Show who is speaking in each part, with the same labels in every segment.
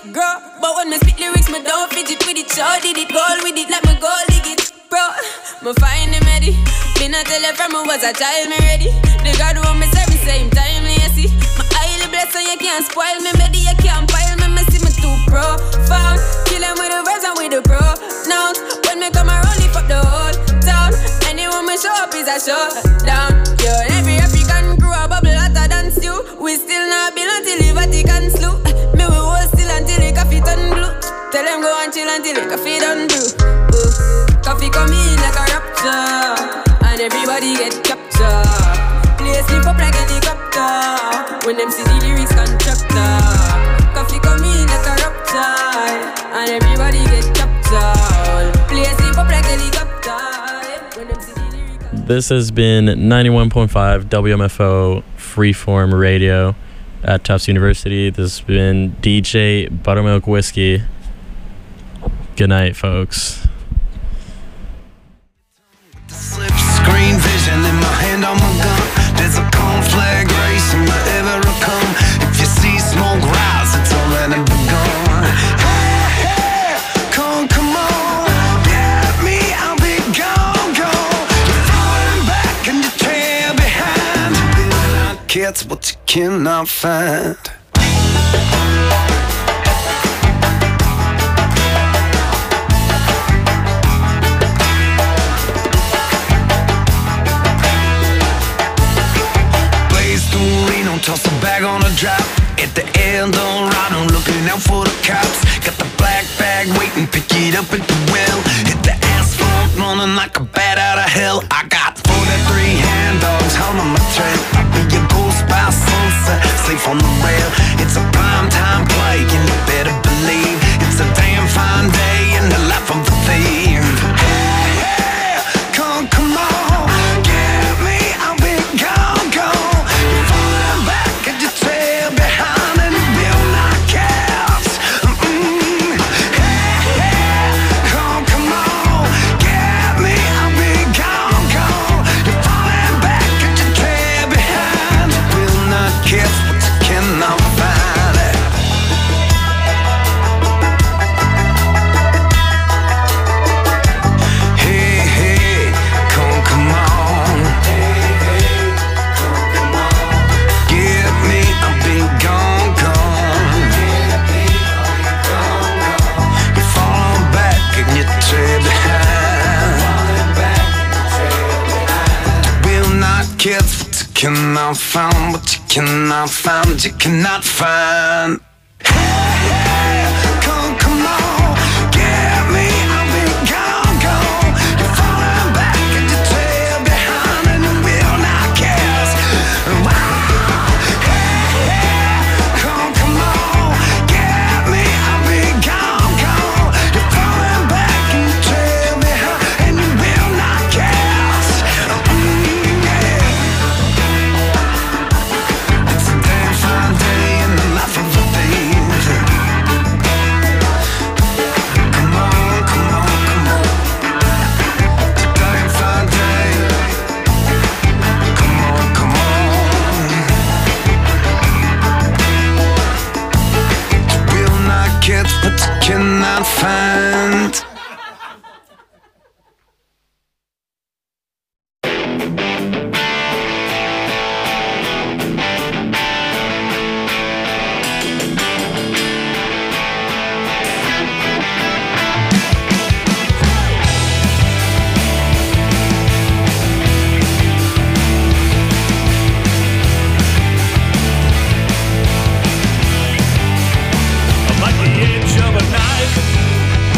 Speaker 1: girl. But when me spit lyrics, me don't fidget with it. Sure did it, goal with it, like me go dig it, bro. Me find him ready. Been a tell her from me was a child, me ready. The God who me serve me same time, me see. My highly blessed, so you can't spoil me, baby. You can't pile me, me see me too profound. Kill him with the verbs and with the pronouns. When me come around, lift up the whole town. Anyone me show up is a showdown. Yo, every African crew a bubble hotter than stew. We still not build until the Vatican slew. Me we hold still until the coffee turn blue. Tell them go and chill until the coffee done brew. Coffee come in like a rapture, and everybody get captured. Play slip up like a helicopter when them see the lyrics constructor. Coffee come in like a rapture, and everybody get captured. Play slip up like a helicopter when them see the lyrics.
Speaker 2: This has been 91.5 WMFO Freeform Radio at Tufts University. This has been DJ Buttermilk Whiskey. Good night, folks.
Speaker 3: Slip screen vision in my hand on my gun. There's a conflag racing wherever I come. If you see smoke rise, it's already begun. Hey, hey, come on. Get me, I'll be gone. You're falling back and you trail behind. You will not get what you cannot find. Toss a bag on a drop at the end on right. I'm looking out for the cops. Got the black bag waiting, pick it up at the well. Hit the asphalt running like a bat out of hell. I got 43 hand dogs holding my trail. I'll be your ghost by sunset, safe on the rail. It's a prime time play, and you better believe it's a damn fine day in the life of the thief. Hey, hey, come on, get me, I'll be gone. Cannot find what you cannot find, you cannot find. Hey, hey, come on, get me, I'll be gone. You're falling back and you trail behind and you will not guess. Wow. Hey, hey, come on, get me, I'll be gone. You're falling back and you trail behind and you will not guess. But you cannot find.
Speaker 4: Like the edge of a knife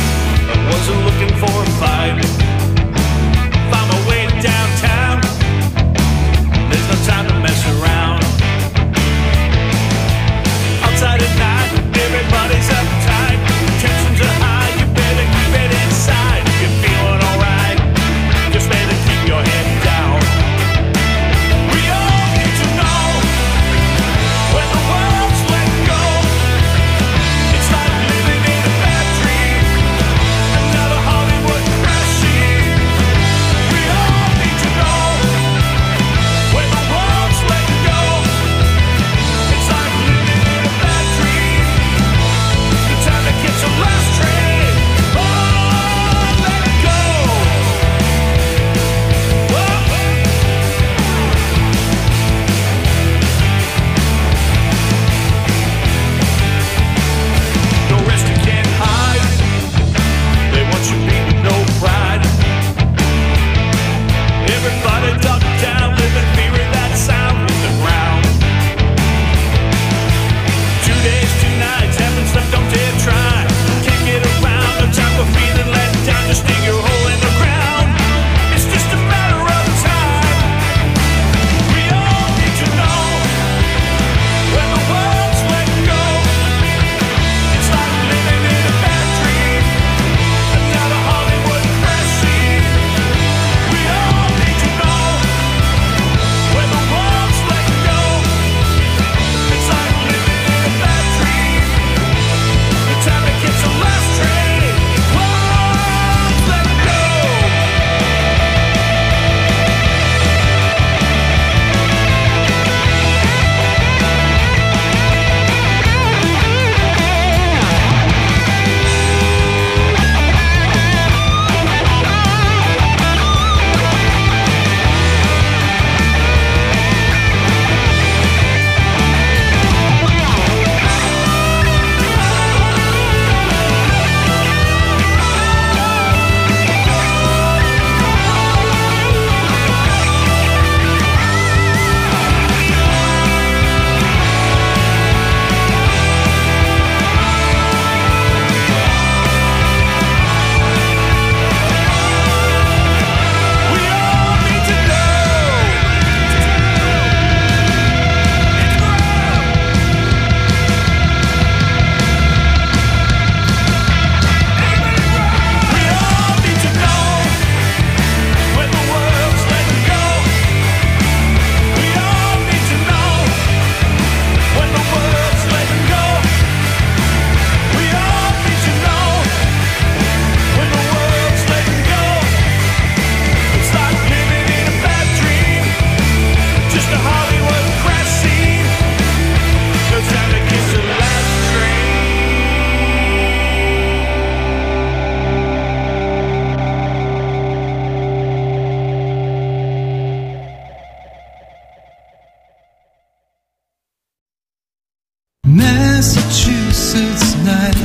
Speaker 4: night,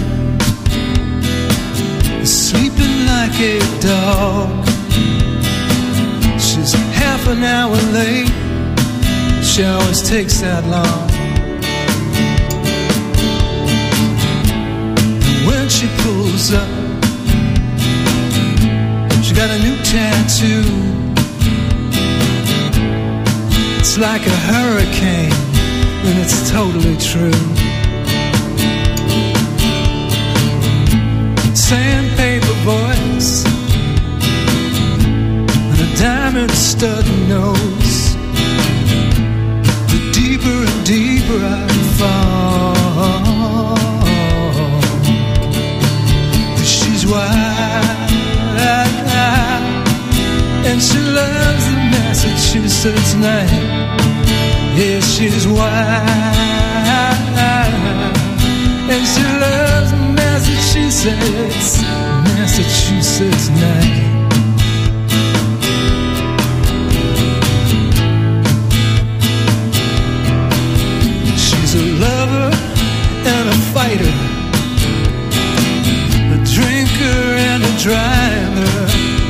Speaker 4: sleeping like a dog. She's half an hour late, she always takes that long. And when she pulls up, she got a new tattoo. It's like a hurricane, and it's totally true. Sandpaper voice and a diamond stud nose. The deeper and deeper I fall, she's wild, and she loves the Massachusetts night. Yeah, she's wild, and she loves Massachusetts, Massachusetts night. She's a lover and a fighter, a drinker and a driver,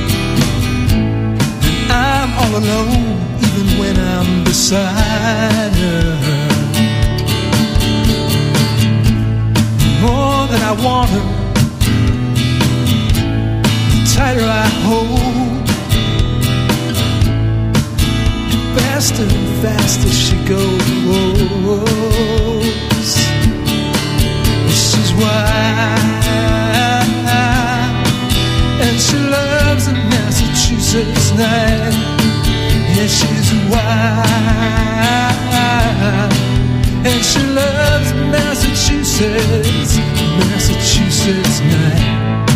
Speaker 4: and I'm all alone even when I'm beside her. More than I want her, the tighter I hold, faster and faster she goes. She's wild, and she loves a Massachusetts night. Yeah, she's wild, and she loves Massachusetts, Massachusetts night.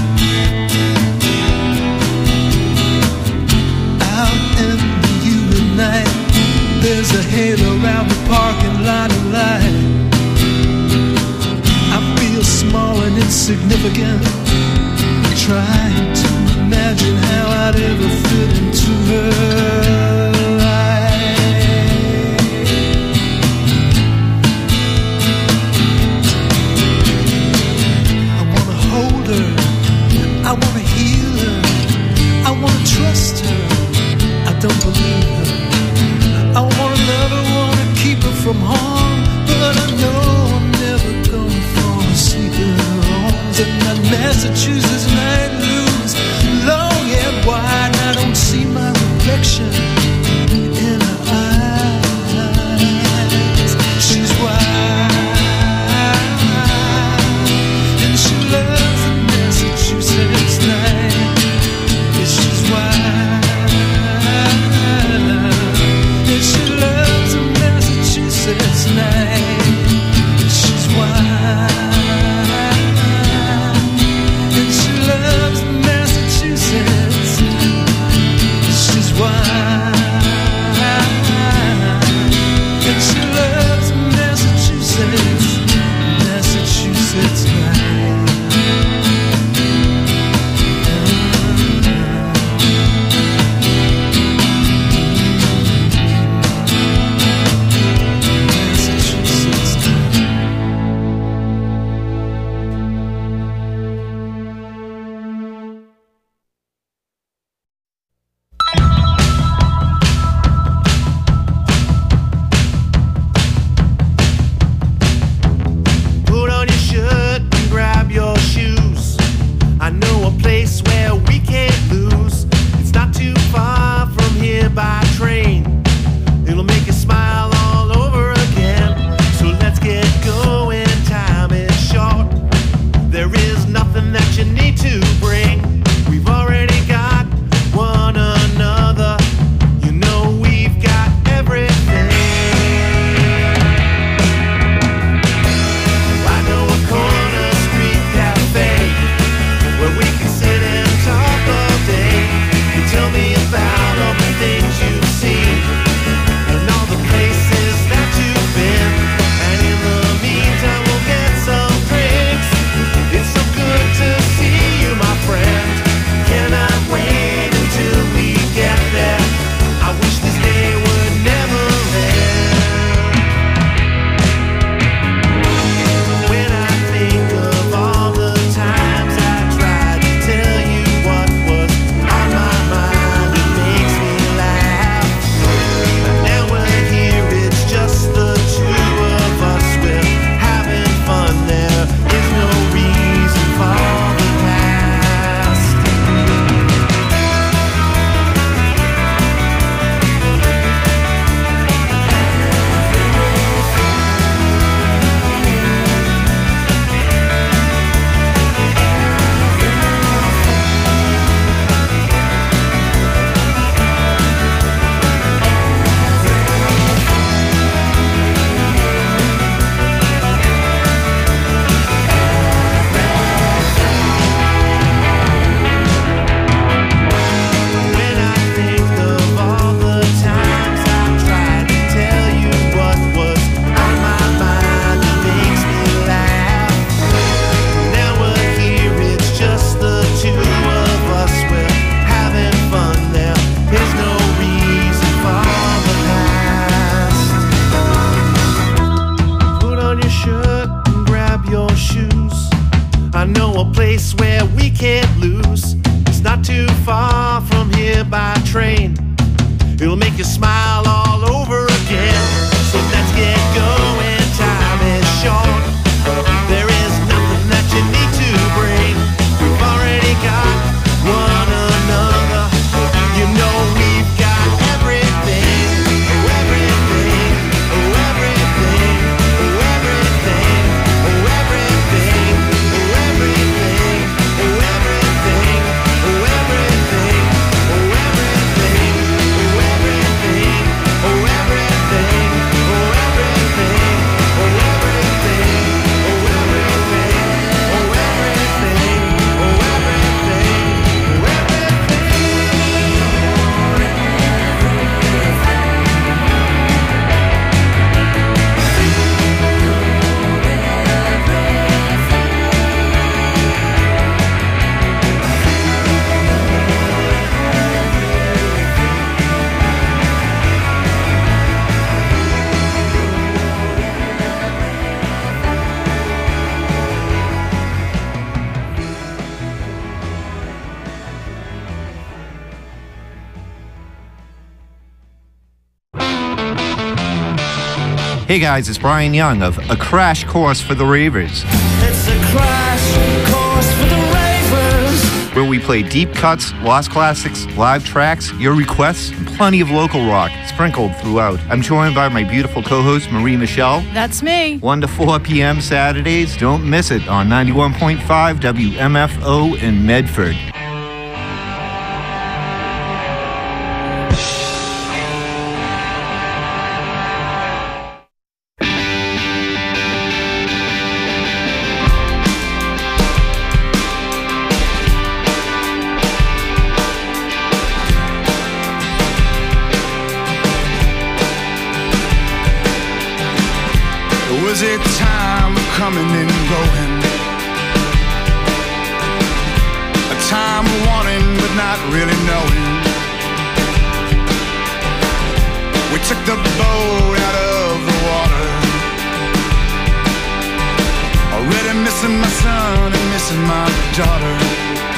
Speaker 4: Out in the humid night, there's a halo around the parking lot of light. I feel small and insignificant, trying to imagine how I'd ever fit into her. I wanna heal her, I wanna trust her, I don't believe her. I wanna love her, wanna keep her from harm, but I know I'm never gonna fall asleep in her arms. And that Massachusetts night looms long and wide, and I don't see my reflection in her eyes. She's wild, and she loves the Massachusetts night. Yeah, she's wild, and she loves the Massachusetts night. Yeah, she's wild, and she loves I know a place where we can't lose. It's not too far from here by train. It'll make you smile all over again. So let's get going, time is short. There is nothing that you need to bring. We've already got one another. You know we've got everything, oh everything, oh everything, oh everything, oh everything, oh everything, oh everything, oh everything, oh everything, oh everything, oh everything, oh everything, oh everything, oh everything, oh everything, oh everything, oh
Speaker 5: Hey guys, it's Brian Young of A Crash Course for the Ravers,
Speaker 4: It's a crash course for the ravers.
Speaker 5: where we play deep cuts, lost classics, live tracks, your requests, and plenty of local rock sprinkled throughout. I'm joined by my beautiful co-host Marie Michelle.
Speaker 6: That's me.
Speaker 5: 1 to 4 p.m. Saturdays. Don't miss it on 91.5 WMFO in Medford.
Speaker 3: Was it time of coming and going? A time of wanting but not really knowing. We took the boat out of the water, already missing my son and missing my daughter.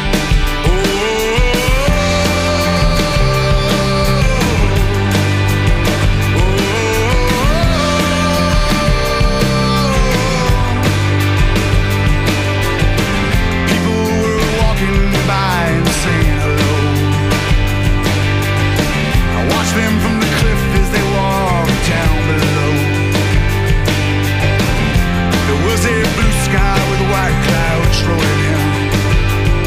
Speaker 3: Them from the cliff as they walk down below. There was a blue sky with white clouds rolling in.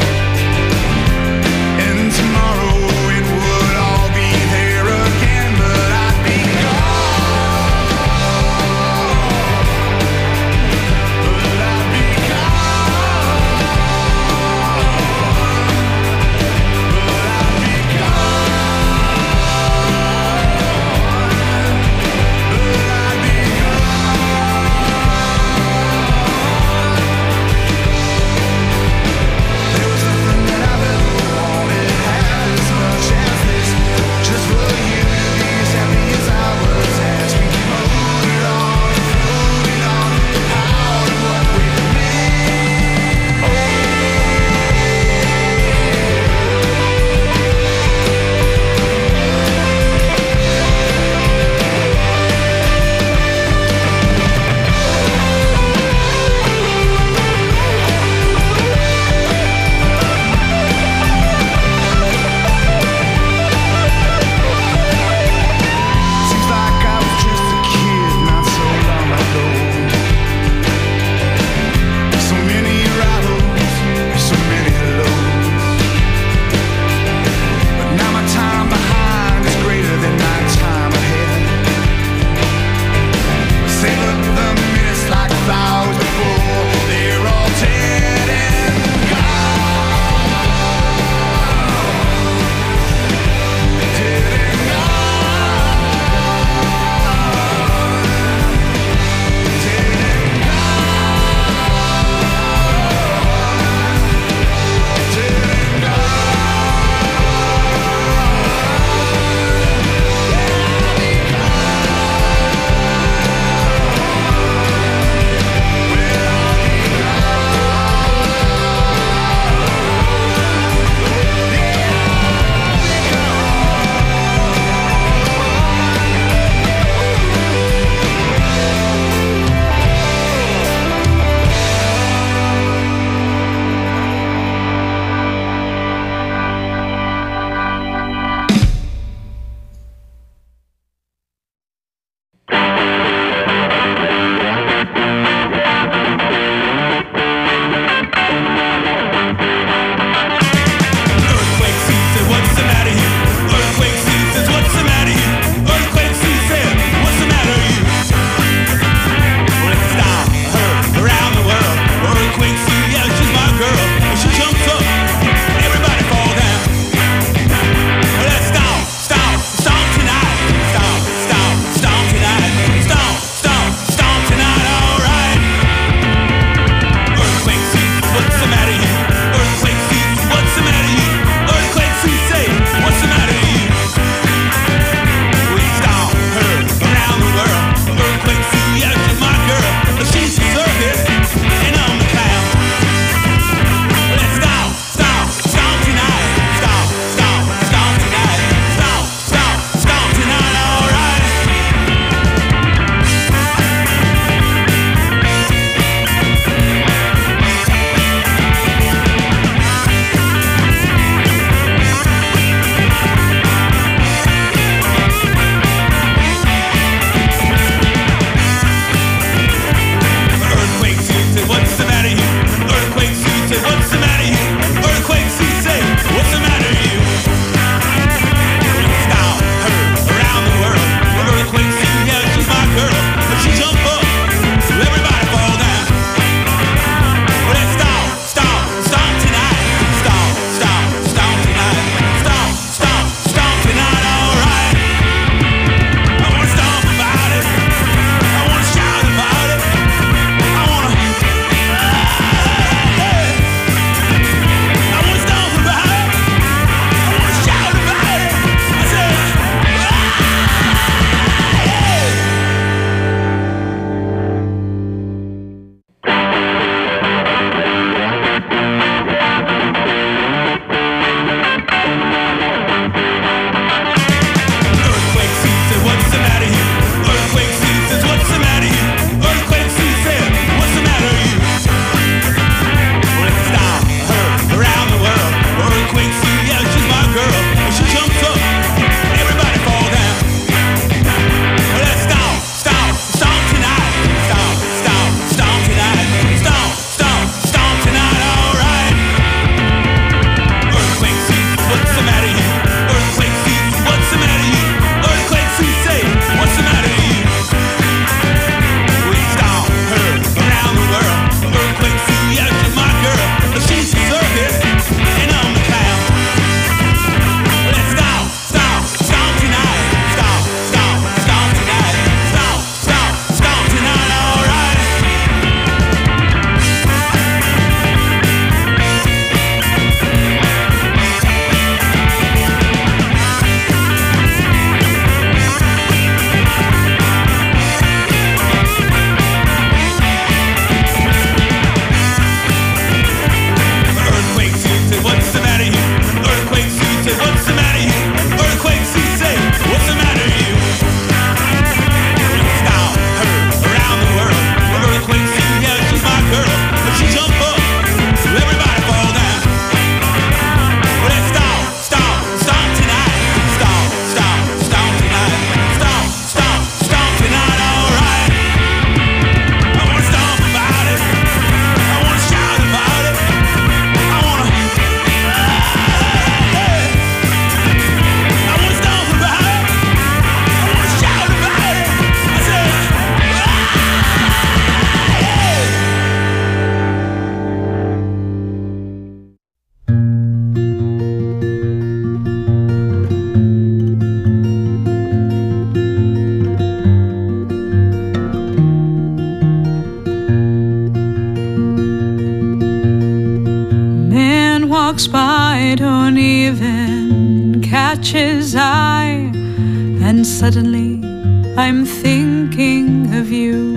Speaker 6: walks by, don't even catch his eye, and suddenly I'm thinking of you.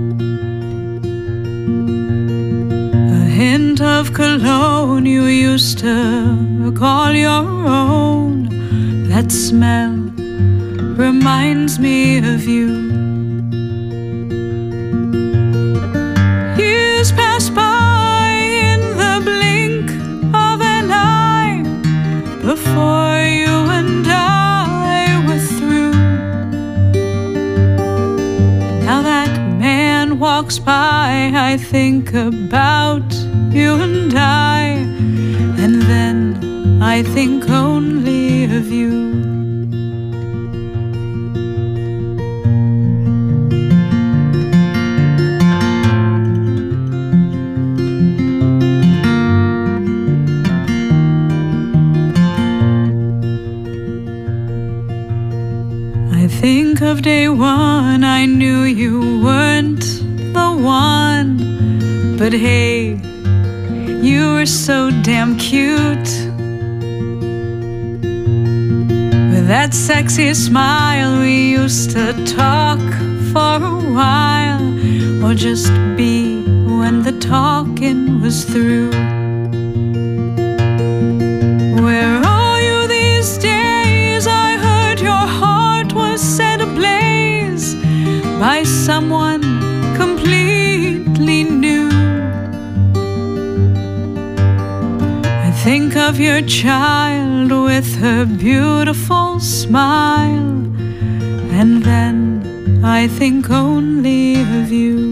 Speaker 6: A hint of cologne you used to call your own, that smell reminds me of you. Years pass by in the blink of an eye, before you and I were through. Now that man walks by, I think about you and I, and then I think only of you. Think of day one, I knew you weren't the one, but hey, you were so damn cute. With that sexy smile, we used to talk for a while, or just be when the talking was through. Where are you these days? I heard your heart was set ablaze by someone completely new. I think of your child with her beautiful smile, and then I think only of you.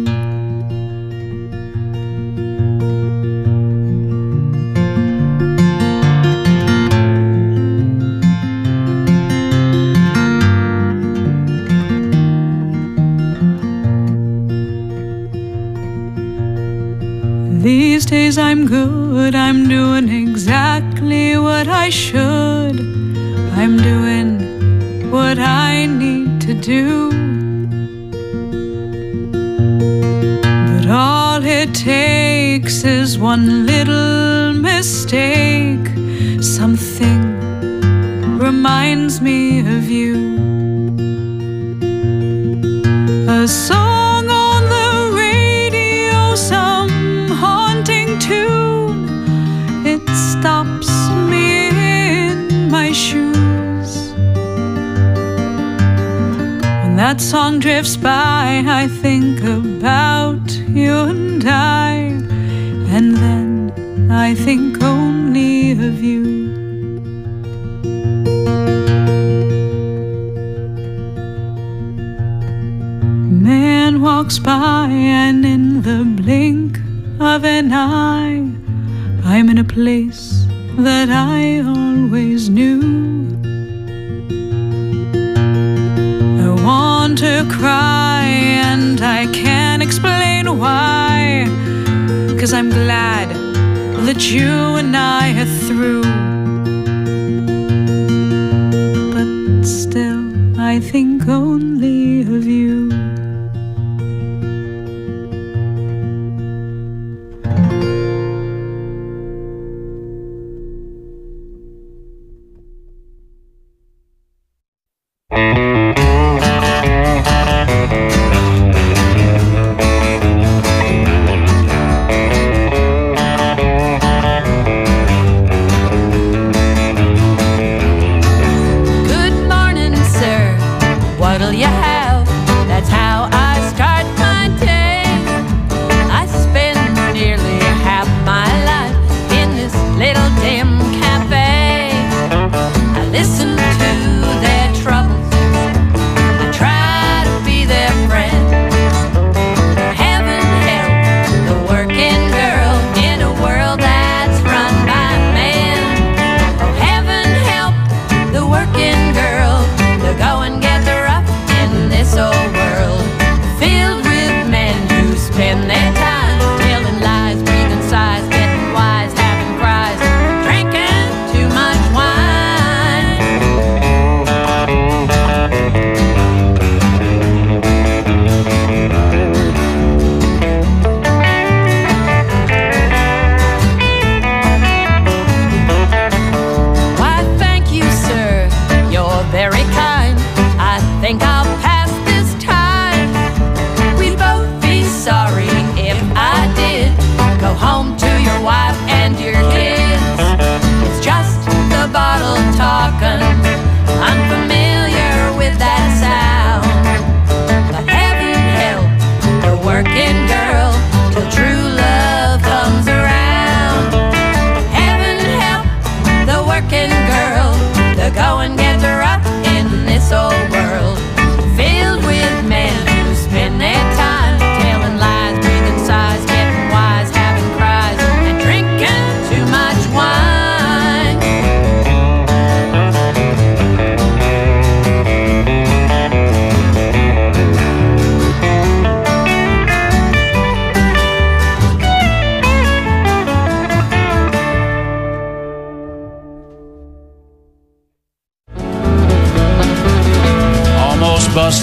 Speaker 6: These days I'm good, I'm doing exactly what I should. I'm doing what I need to do. But all it takes is one little mistake. Something reminds me of you. A song on the radio, some haunting tune, it stops me in my shoes. When that song drifts by, I think about you and I, and then I think only of you. Man walks by, and in the blink of an eye, I'm in a place that I always knew. I want to cry, and I can't explain why, 'cause I'm glad that you and I are through. But still, I think only of you.
Speaker 1: Good morning, sir. What'll you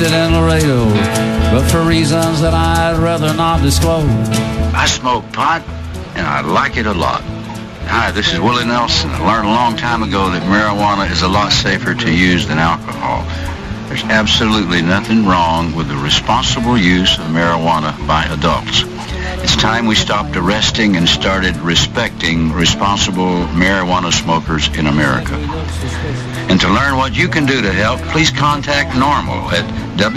Speaker 7: it in Laredo, but for reasons that I'd rather not disclose.
Speaker 8: I smoke pot, and I like it a lot. Hi, this is Willie Nelson. I learned a long time ago that marijuana is a lot safer to use than alcohol. There's absolutely nothing wrong with the responsible use of marijuana by adults. It's time we stopped arresting and started respecting responsible marijuana smokers in America. And to learn what you can do to help, please contact NORML at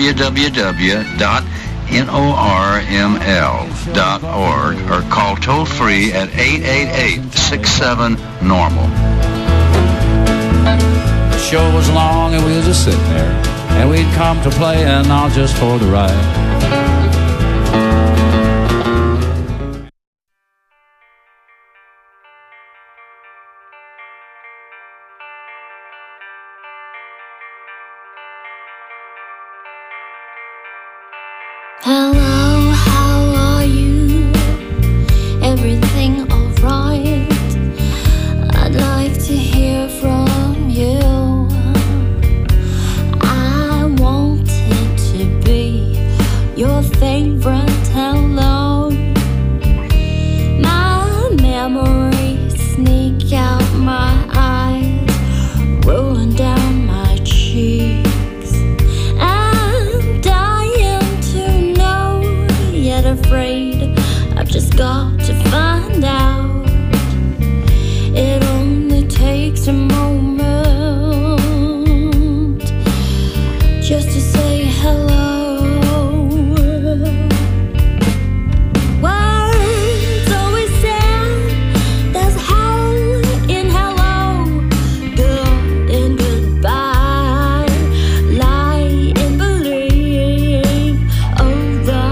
Speaker 8: www.norml.org or call toll-free at 888-67-NORML.
Speaker 7: The show was long and we was just sitting there, and we'd come to play and not just for the ride.
Speaker 9: Hello, how are you? Everything alright? I'd like to hear from you. I wanted to be your favorite hello. My memories sneak out my eyes, rolling down my cheeks. Afraid I've just got to find out. It only takes a moment just to say hello. Words always sound, there's hell in hello, good in goodbye, lie in believe, over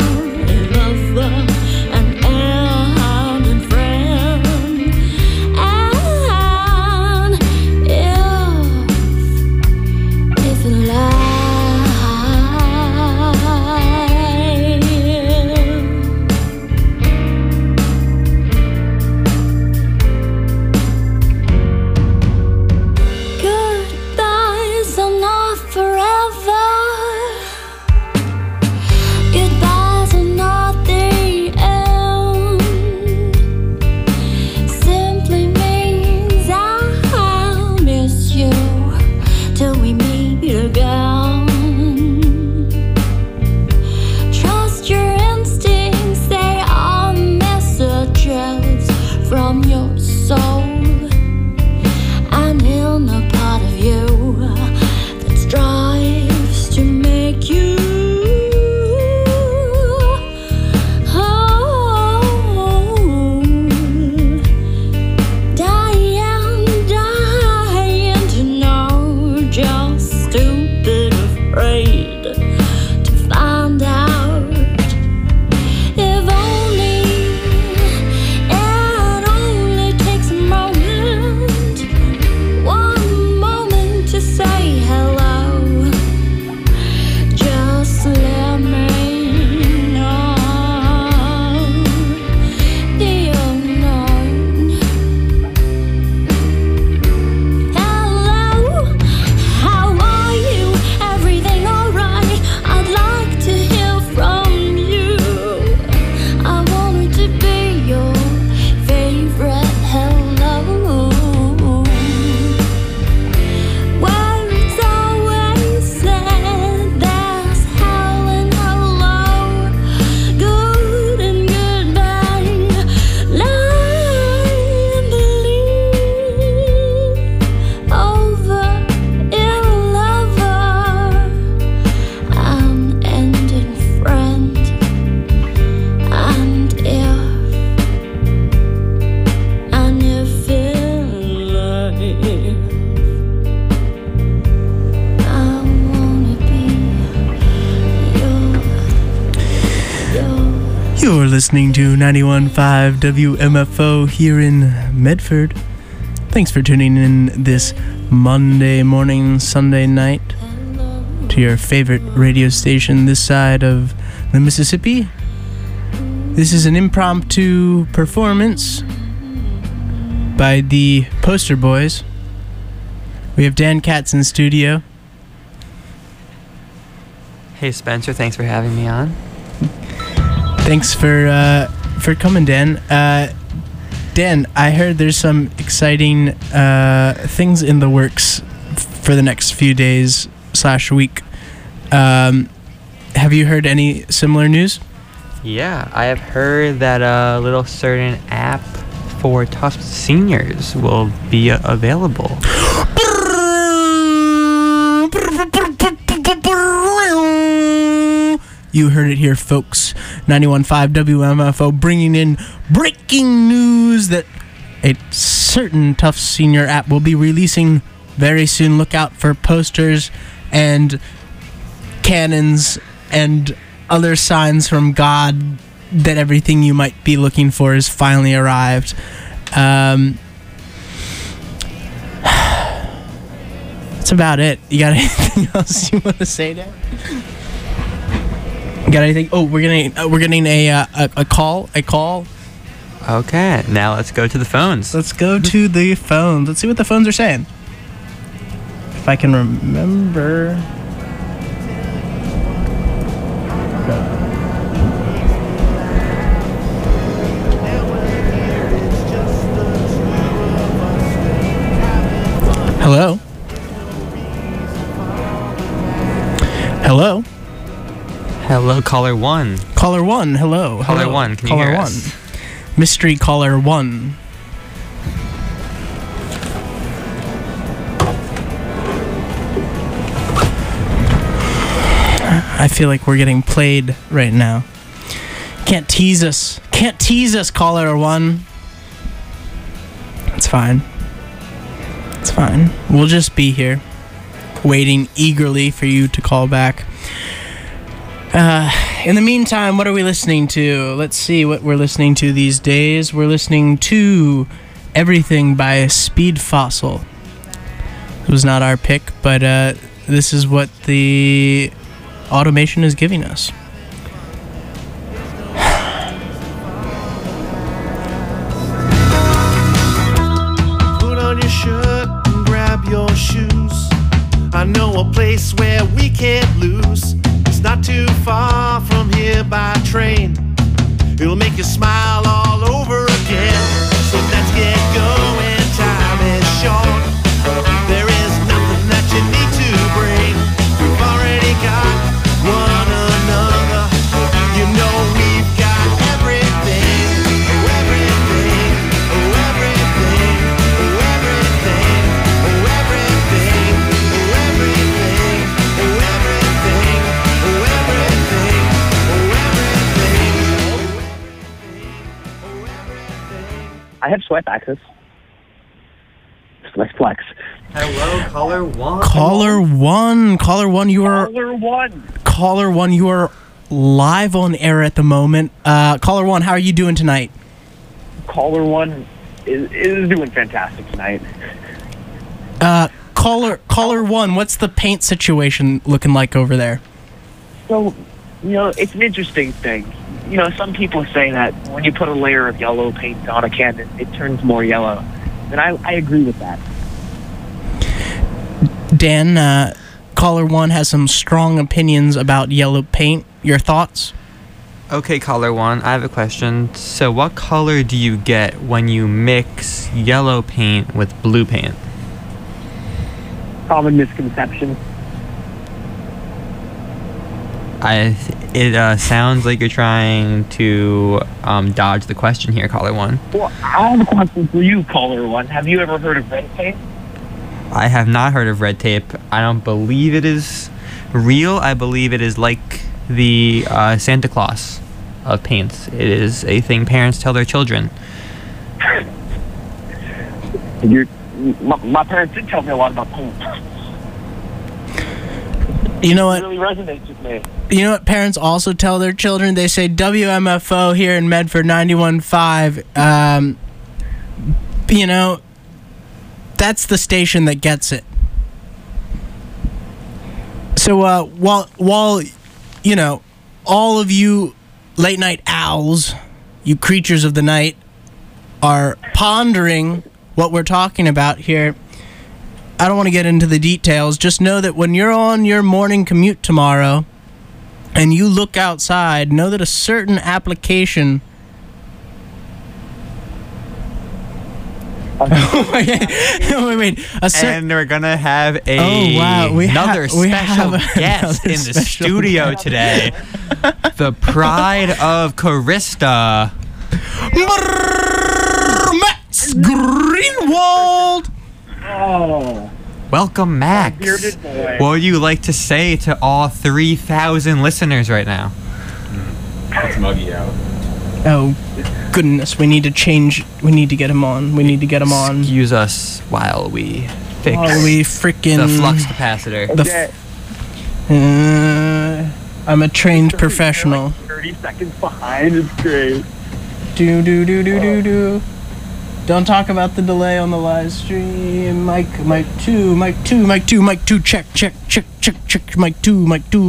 Speaker 9: and friend. And if in goodbyes are not forever. Goodbyes are not the end. Simply means I'll miss you till we meet again. Trust your instincts, they are messages from your soul. And in a part of you that strives to make you dying to know, just stupid afraid to find out. If only it only takes a moment, one moment to say hello. Just let me know the unknown. Hello, how are you? Everything alright? I'd like to hear from you. I wanted to be your favorite hello. Words always said there's hell in hello, good and goodbye, lie and believe, over ill lover, an ending friend. And if in life I wanna be your
Speaker 10: You're listening to 91.5 WMFO here in Medford. Thanks for tuning in this Monday morning, Sunday night to your favorite radio station this side of the Mississippi. This is an impromptu performance by the Poster Boys. We have Dan Katz in studio.
Speaker 11: Hey, Spencer. Thanks for having me on.
Speaker 10: Thanks for coming, Dan. Dan, I heard there's some exciting things in the works for the next few days / week. Have you heard any similar news?
Speaker 11: Yeah, I have heard that a little certain app for Tufts seniors will be available.
Speaker 10: You heard it here, folks. 91.5 WMFO bringing in breaking news that a certain Tufts senior app will be releasing very soon. Look out for posters and cannons and other signs from God that everything you might be looking for has finally arrived. That's about it. You got anything else you want to say, Dan? Got anything? Oh, we're getting a call.
Speaker 11: Okay, now let's go to the phones.
Speaker 10: Let's go to the phones. Let's see what the phones are saying. If I can remember. Hello. Hello.
Speaker 11: Hello, caller 1.
Speaker 10: Caller 1, hello.
Speaker 11: Caller
Speaker 10: hello.
Speaker 11: 1, can
Speaker 10: caller
Speaker 11: you hear
Speaker 10: 1.
Speaker 11: us?
Speaker 10: Mystery caller 1. I feel like we're getting played right now. Can't tease us. Can't tease us, caller 1. It's fine. It's fine. We'll just be here, waiting eagerly for you to call back. In the meantime, what are we listening to? Let's see what we're listening to these days. We're listening to Everything by Speed Fossil. It was not our pick, but this is what the automation is giving us.
Speaker 4: Put on your shirt and grab your shoes. I know a place where we can't lose. It's not too far from here by train. It'll make you smile all over again. So let's get going, time is short. There is nothing that you need to bring. We've already got one another. You know we've got everything. Oh, everything. Oh, everything. Oh, everything. Oh, everything. Oh, everything. Oh, everything. Oh, everything. Oh, everything.
Speaker 12: I have swipe access. Let's flex.
Speaker 11: Hello, caller 1.
Speaker 10: Caller 1. Caller 1, you are...
Speaker 12: Caller 1.
Speaker 10: Caller 1, you are live on air at the moment. Caller 1, how are you doing tonight?
Speaker 12: Caller 1 is doing fantastic tonight.
Speaker 10: Caller 1, what's the paint situation looking like over there?
Speaker 12: So, it's an interesting thing. Some people say that when you put a layer of yellow paint on a canvas, it turns more yellow. And I agree with that.
Speaker 10: Dan, Caller 1 has some strong opinions about yellow paint. Your thoughts?
Speaker 11: Okay, caller 1, I have a question. So what color do you get when you mix yellow paint with blue paint?
Speaker 12: Common misconception.
Speaker 11: It sounds like you're trying to dodge the question here, caller 1.
Speaker 12: Well, I have a question for you, caller 1. Have you ever heard of red tape?
Speaker 11: I have not heard of red tape. I don't believe it is real. I believe it is like the Santa Claus of paints. It is a thing parents tell their children.
Speaker 12: My parents did tell me a lot about paint.
Speaker 10: You know what?
Speaker 12: It really resonates with me.
Speaker 10: You know what parents also tell their children? They say WMFO here in Medford 91.5. That's the station that gets it. So while all of you late night owls, you creatures of the night, are pondering what we're talking about here, I don't want to get into the details. Just know that when you're on your morning commute tomorrow, and you look outside, know that a certain application... wait.
Speaker 11: And we're gonna have another special guest in the studio today. The pride of Carista,
Speaker 10: Max Greenwald.
Speaker 12: Oh.
Speaker 11: Welcome, Max.
Speaker 12: Bearded boy.
Speaker 11: What would you like to say to all 3,000 listeners right now?
Speaker 13: It's muggy out.
Speaker 10: Oh, goodness. We need to get him on.
Speaker 11: Excuse us while we fix
Speaker 10: frickin'
Speaker 11: the flux capacitor.
Speaker 10: I'm a trained professional.
Speaker 12: Like 30 seconds behind. It's great.
Speaker 10: Do. Don't talk about the delay on the live stream. Mic 2, check. Mic 2.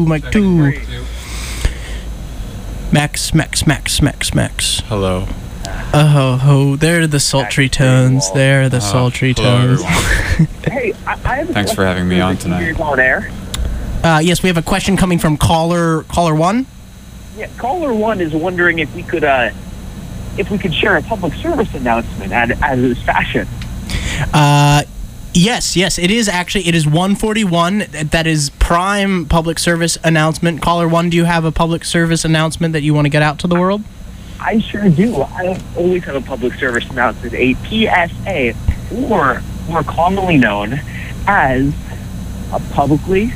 Speaker 10: Max.
Speaker 13: Hello.
Speaker 10: Oh, there are the sultry tones.
Speaker 12: Hello,
Speaker 10: tones.
Speaker 12: Hey, I have a
Speaker 13: Thanks for having me on tonight.
Speaker 12: On air.
Speaker 10: Yes, we have a question coming from caller 1.
Speaker 12: Yeah, caller 1 is wondering if we could share a public service announcement as is fashion.
Speaker 10: Yes, it is actually. It is 1:41. That is prime public service announcement. Caller 1, do you have a public service announcement that you want to get out to the world?
Speaker 12: I sure do. I always have a public service announcement, a PSA, or more commonly known as a publicly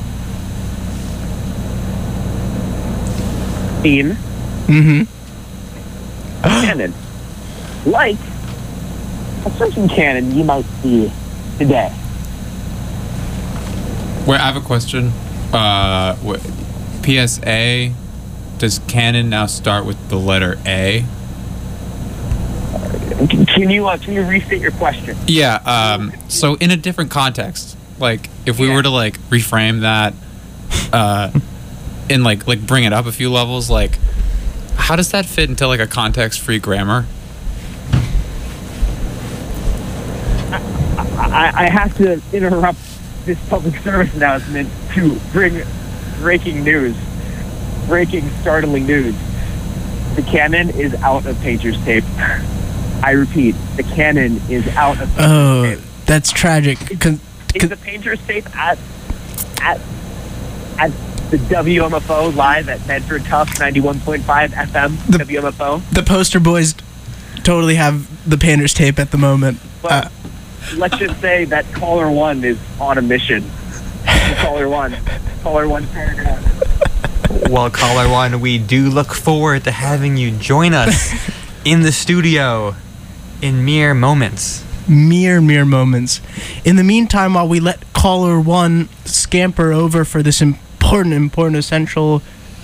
Speaker 12: seen cannon. Like a certain cannon you might see today.
Speaker 13: Wait, I have a question. PSA, does canon now start with the letter A?
Speaker 12: Can you restate your question?
Speaker 13: Yeah. So in a different context, like if we were to like reframe that, and like bring it up a few levels, like how does that fit into like a context-free grammar?
Speaker 12: I have to interrupt this public service announcement to bring breaking startling news. The cannon is out of painter's tape. I repeat, the cannon is out of painter's tape.
Speaker 10: That's tragic.
Speaker 12: Is the painter's tape at the WMFO live at Medford Tufts 91.5 FM WMFO?
Speaker 10: The poster boys totally have the painter's tape at the moment.
Speaker 12: But let's just say that caller 1 is on a mission. Caller 1 paragraph.
Speaker 11: Well, caller 1, we do look forward to having you join us in the studio in mere moments.
Speaker 10: Mere moments. In the meantime, while we let caller 1 scamper over for this important essential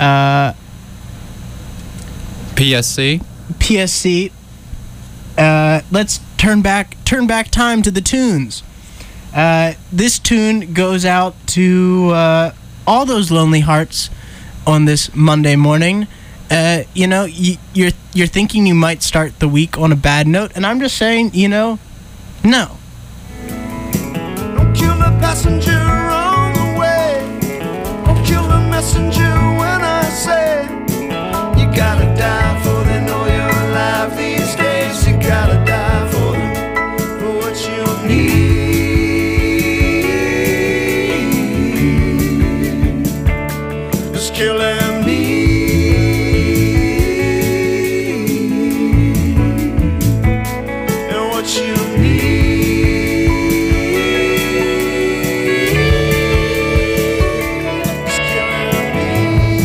Speaker 13: PSC,
Speaker 10: let's turn back time to the tunes. This tune goes out to all those lonely hearts on this Monday morning. You're thinking you might start the week on a bad note, and I'm just saying, no.
Speaker 4: Don't kill the passenger on the way. Don't kill the messenger when I say you gotta die for them. Know you're alive these days. You gotta die for them, for what you need. Just killing me. And what you need. It's killing me.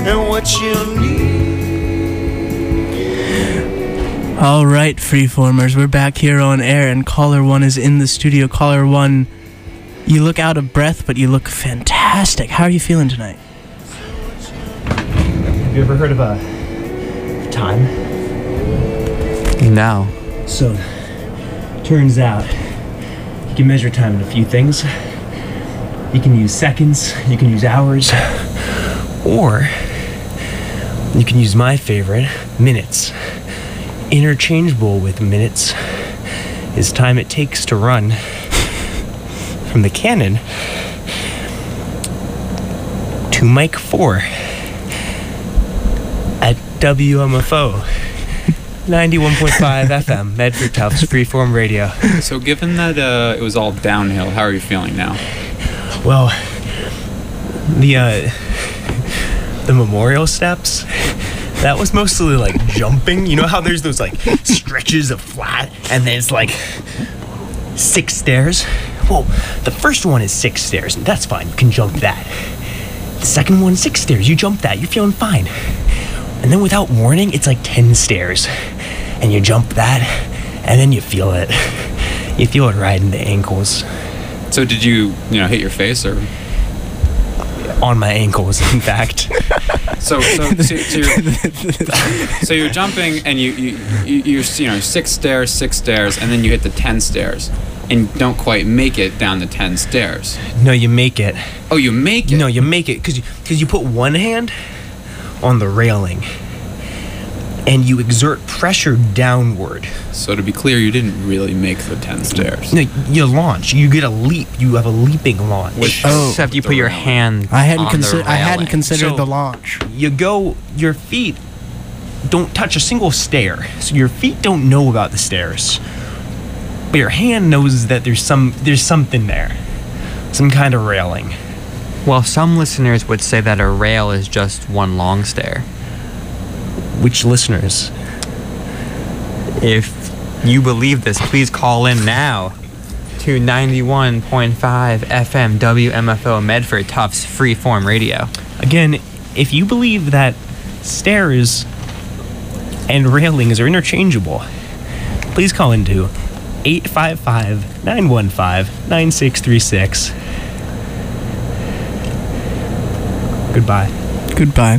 Speaker 4: and what you need.
Speaker 10: All right, freeformers, we're back here on air, and caller 1 is in the studio. Caller 1, you look out of breath, but you look fantastic. How are you feeling tonight?
Speaker 14: Have you ever heard of a time?
Speaker 11: No.
Speaker 14: So, turns out, you can measure time in a few things. You can use seconds, you can use hours, or you can use my favorite, minutes. Interchangeable with minutes is time it takes to run from the cannon to Mike 4 at WMFO 91.5 FM, Medford Tufts Freeform Radio.
Speaker 13: So given that it was all downhill, how are you feeling now?
Speaker 14: Well, the memorial steps, that was mostly like jumping. You know how there's those like stretches of flat and then it's like 6 stairs? Well, the first one is 6 stairs, and that's fine. You can jump that. The second one, 6 stairs. You jump that. You're feeling fine. And then without warning, it's like 10 stairs. And you jump that, and then you feel it. You feel it right in the ankles.
Speaker 13: So did you hit your face or?
Speaker 14: On my ankles, in fact.
Speaker 13: So you're jumping and you're 6 stairs, and then you hit the 10 stairs. And don't quite make it down the 10 stairs.
Speaker 14: No, you make it.
Speaker 13: Oh, you make it?
Speaker 14: No, you make it because you put one hand on the railing and you exert pressure downward.
Speaker 13: So to be clear, you didn't really make the 10 stairs.
Speaker 14: No, you launch. You get a leap. You have a leaping launch.
Speaker 11: Except you put your hand
Speaker 10: I hadn't
Speaker 11: on the railing.
Speaker 10: I hadn't considered
Speaker 14: So,
Speaker 10: the launch.
Speaker 14: You go. Your feet don't touch a single stair, so your feet don't know about the stairs. But your hand knows that there's something there, some kind of railing.
Speaker 11: Well, some listeners would say that a rail is just one long stair.
Speaker 14: Which listeners?
Speaker 11: If you believe this, please call in now to 91.5 FM WMFO Medford Tufts Freeform Radio.
Speaker 14: Again, if you believe that stairs and railings are interchangeable, please call into 855-915-9636. Goodbye.
Speaker 10: Goodbye.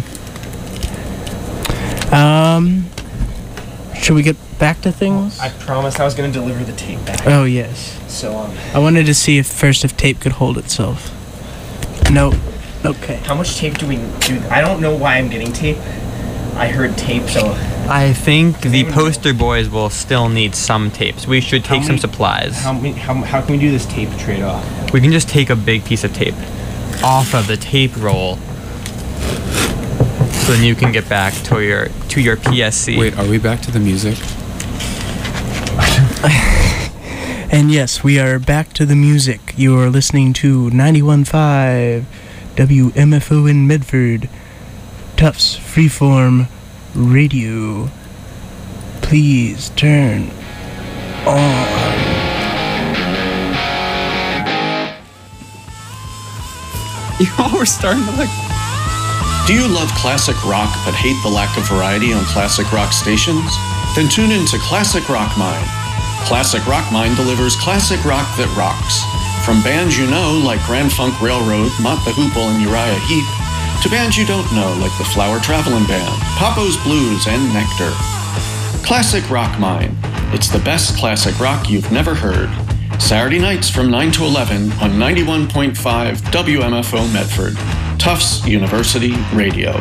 Speaker 10: Should we get back to things?
Speaker 14: I promised I was going to deliver the tape back.
Speaker 10: Oh, yes.
Speaker 14: So,
Speaker 10: I wanted to see if tape could hold itself. No. Okay.
Speaker 14: How much tape do we do? I don't know why I'm getting tape. I heard tape, so...
Speaker 11: I think the poster boys will still need some tapes. We should take some supplies.
Speaker 14: How can we do this tape trade-off?
Speaker 11: We can just take a big piece of tape off of the tape roll, so then you can get back to your PSC.
Speaker 13: Wait, are we back to the music?
Speaker 10: And yes, we are back to the music. You are listening to 91.5 WMFO in Medford, Tufts Freeform Radio. Please turn on.
Speaker 13: You all were starting to like...
Speaker 15: Do you love classic rock but hate the lack of variety on classic rock stations? Then tune in to Classic Rock Mine. Classic Rock Mine delivers classic rock that rocks. From bands you know like Grand Funk Railroad, Mott the Hoople, and Uriah Heep, to bands you don't know like the Flower Traveling Band, Papo's Blues, and Nectar. Classic Rock Mine. It's the best classic rock you've never heard. Saturday nights from 9 to 11 on 91.5 WMFO Medford, Tufts University Radio.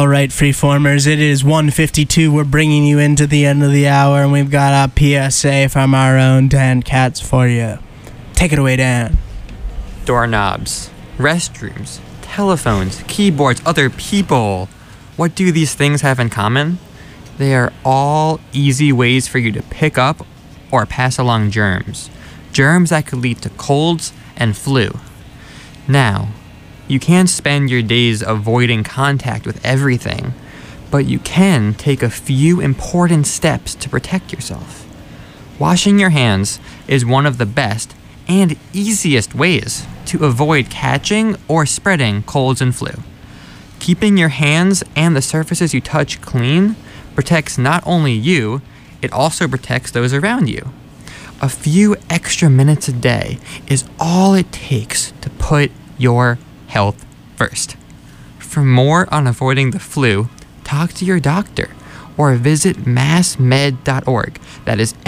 Speaker 10: All right, Freeformers, it is 1:52. We're bringing you into the end of the hour, and we've got a PSA from our own Dan Katz for you. Take it away, Dan.
Speaker 11: Doorknobs, restrooms, telephones, keyboards, other people. What do these things have in common? They are all easy ways for you to pick up or pass along germs. Germs that could lead to colds and flu. Now, you can't spend your days avoiding contact with everything, but you can take a few important steps to protect yourself. Washing your hands is one of the best and easiest ways to avoid catching or spreading colds and flu. Keeping your hands and the surfaces you touch clean protects not only you, it also protects those around you. A few extra minutes a day is all it takes to put your health first. For more on avoiding the flu, talk to your doctor or visit massmed.org. That is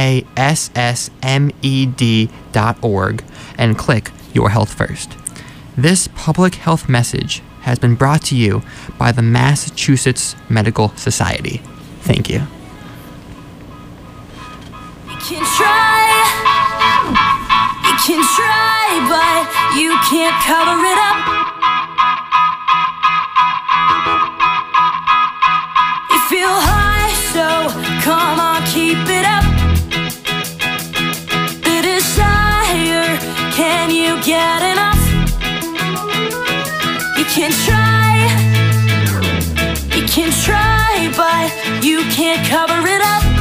Speaker 11: massmed.org and click Your Health First. This public health message has been brought to you by the Massachusetts Medical Society. Thank you.
Speaker 9: You can try, but you can't cover it up. You feel high, so come on, keep it up. The desire, can you get enough? You can try, but you can't cover it up.